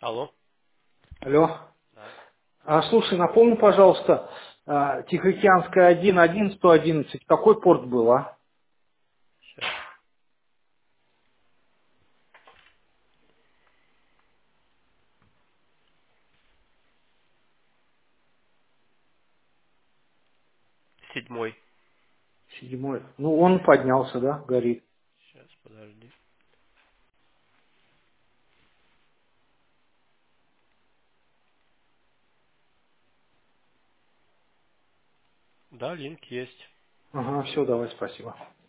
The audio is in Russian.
Алло. Алло. Да. Слушай, напомни, пожалуйста, Тихоокеанская 1, 111, какой порт был, а? Сейчас. Седьмой. Седьмой. Ну, он поднялся, да, горит. Сейчас, подожди. Да, линк есть. Ага, все, давай, спасибо.